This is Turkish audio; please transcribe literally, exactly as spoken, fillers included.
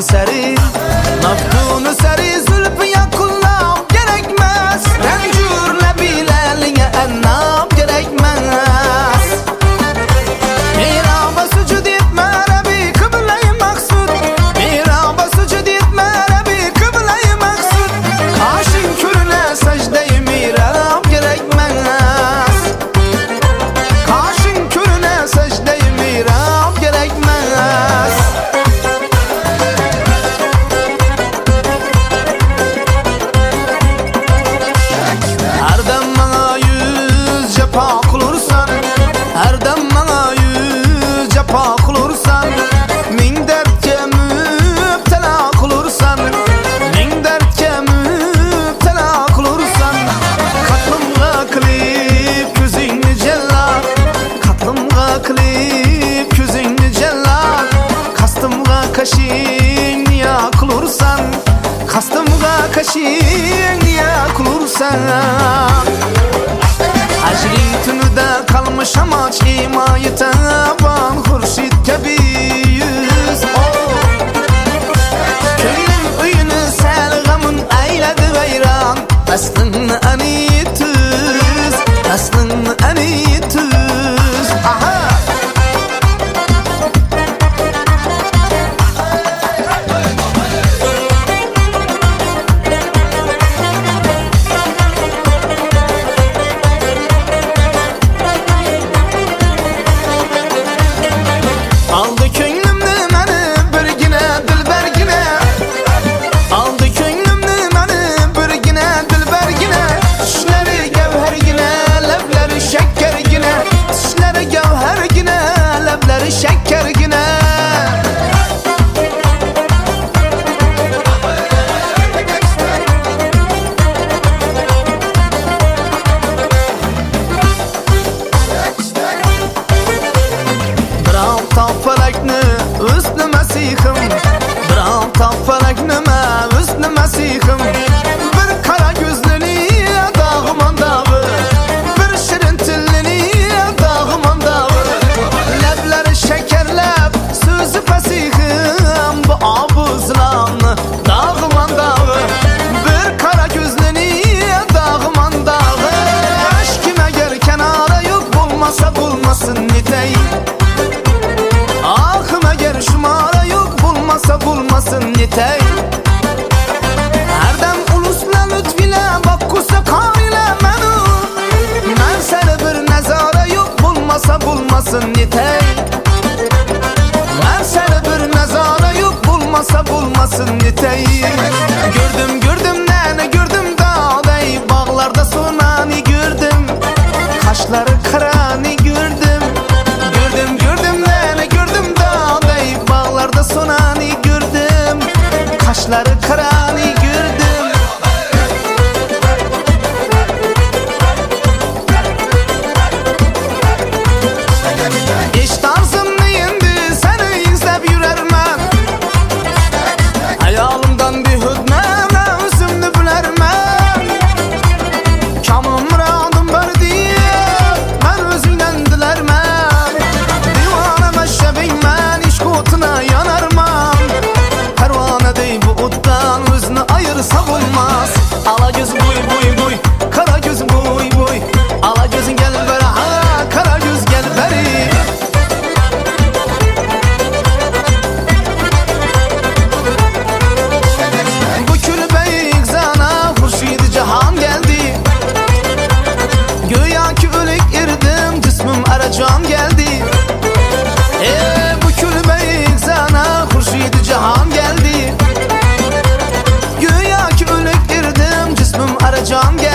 Naftunu seri, naftunu seri zülfü yakullab gerekmez. Rencürle bileline ennab gerekmez. Miraba sucud etme Rabbi kıble-i maksud. Miraba sucud etme Rabbi kıble-i maksud. Kaşın körüne secde-i mirab gerekmez. Kaşın körüne secde-i mirab gerekmez. Her dem bana yüz cefa kılırsan, her dem bana yüz cefa kılırsan, min dertke müptela kılırsan, min dertke müptela kılırsan, katlımga kılıp gözünü cellat, katlımga kılıp gözünü cellat, kastımga kaşın ya kılırsan, kastımga kaşın ya kılırsan. Hacri tünüde kalmış amaç imayı taban hurşit kebi yüz. Köyüm üyünü sel gamın eyledi veyran. Aslın eni tüz, aslın eni tüz. Aha! Aldı könlümnü məni birginə dilberginə. Aldı könlümnü məni birginə dilberginə. Düşləri gevherginə, ləbləri şəkərginə. Düşləri gevherginə, ləbləri şəkərginə. Biram tafelekni üstü mesihim, biram tafelekni me üstü mesihim. Bir kara gözlini dağıman dağı, bir şirin tillini dağıman dağı. Lebleri şekerlep sözü pesihim, bu abuzlan dağıman dağı. Bir kara gözlini dağıman dağı. Aşkime gel kenara yok bulmasa bulmasın nitey. Ahım eğer şumara yok bulmasa bulmasın nitey. Her dem ulusla lütfile bakkusa kanile menu. Men seni bir nezare yok bulmasa bulmasın nitey. Men seni bir nezare yok bulmasa bulmasın nitey. Gördüm gördüm nene gördüm dağday bağlarda sunani gördüm. Kaşları karani gördüm. Gördüm gördüm nene gördüm dağday bağlarda sunani gördüm. Kaşları karani gördüm. İş tarzım neyindi seni izlep yürermen. Hayalımdan bir hüdmene özümlü bülermen. Kamım muradım var diye ben özünden dilermen. Divane meşrebeymen iş kutuna yanarman. Pervane dey bu uttan özünü ayırsa bulmaz. Ala göz buy buy buy, kara göz buy buy. Ala gözün gel beri ha, kara göz gel beri. Bu külbeyik zana hurşid cihan geldi. Göya ki ölük irdim cismim aracan geldi. Eee bu külbeyik zana hurşid cihan geldi. Göya ki ölük irdim cismim aracan geldi.